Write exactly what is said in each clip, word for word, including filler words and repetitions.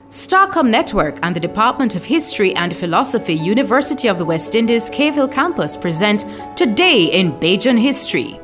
Starcom Network and the Department of History and Philosophy, University of the West Indies, Cave Campus present Today in Bajan History.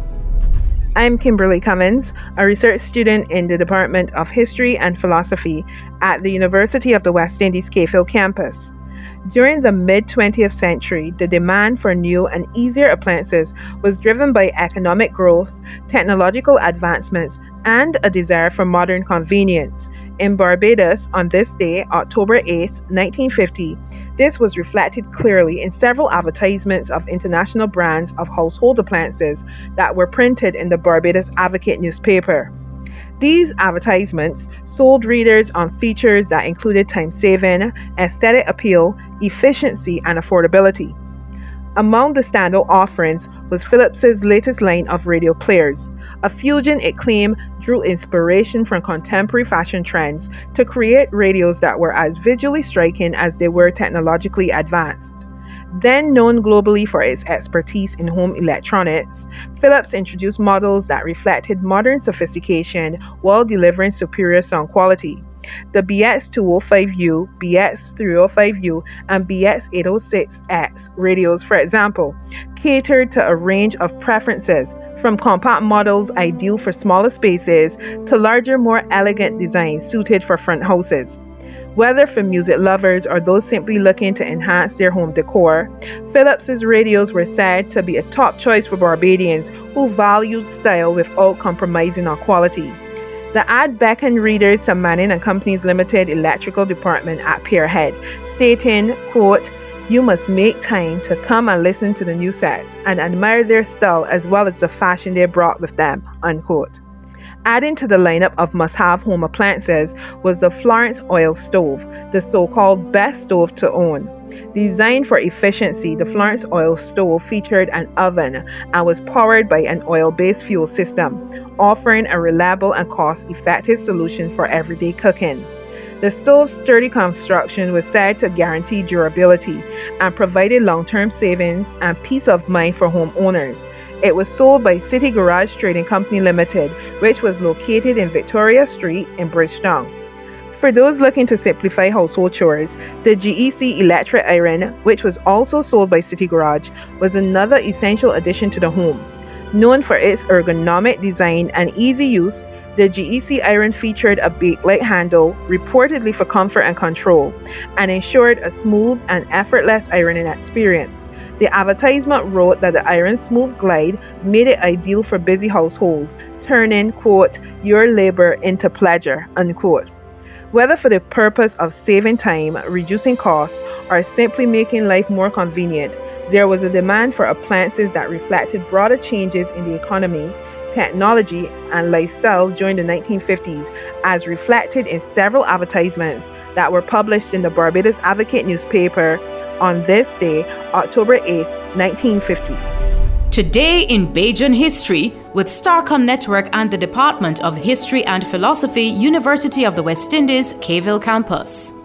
I'm Kimberly Cummins, a research student in the Department of History and Philosophy at the University of the West Indies, Cave Campus. During the mid-twentieth century, the demand for new and easier appliances was driven by economic growth, technological advancements, and a desire for modern convenience. In Barbados, on this day, October eighth, nineteen fifty, this was reflected clearly in several advertisements of international brands of household appliances that were printed in the Barbados Advocate newspaper. These advertisements sold readers on features that included time-saving, aesthetic appeal, efficiency, and affordability. Among the standout offerings was Philips's latest line of radio players. A fusion it claimed drew inspiration from contemporary fashion trends to create radios that were as visually striking as they were technologically advanced. Then known globally for its expertise in home electronics, Philips introduced models that reflected modern sophistication while delivering superior sound quality. The B X two oh five U, B X three oh five U, and B X eight oh six X radios, for example, catered to a range of preferences, from compact models ideal for smaller spaces to larger, more elegant designs suited for front houses. Whether for music lovers or those simply looking to enhance their home decor, Philips's radios were said to be a top choice for Barbadians who valued style without compromising on quality. The ad beckoned readers to Manning and Company's limited electrical department at Pierhead, stating, quote, "You must make time to come and listen to the new sets and admire their style as well as the fashion they brought with them," unquote. Adding to the lineup of must-have home appliances was the Florence oil stove, the so-called best stove to own. Designed for efficiency, the Florence oil stove featured an oven and was powered by an oil-based fuel system, offering a reliable and cost-effective solution for everyday cooking. The stove's sturdy construction was said to guarantee durability and provided long-term savings and peace of mind for homeowners. It was sold by City Garage Trading Company Limited, which was located in Victoria Street in Bridgetown. For those looking to simplify household chores, the G E C electric iron, which was also sold by City Garage, was another essential addition to the home. Known for its ergonomic design and easy use, the G E C iron featured a bake-like handle, reportedly for comfort and control, and ensured a smooth and effortless ironing experience. The advertisement wrote that the iron's smooth glide made it ideal for busy households, turning, quote, "your labor into pleasure," unquote. Whether for the purpose of saving time, reducing costs, or simply making life more convenient, there was a demand for appliances that reflected broader changes in the economy, technology, and lifestyle during the nineteen fifties, as reflected in several advertisements that were published in the Barbados Advocate newspaper on this day, October eighth, nineteen fifty. Today in Bajan History with Starcom Network and the Department of History and Philosophy, University of the West Indies, Cave Campus.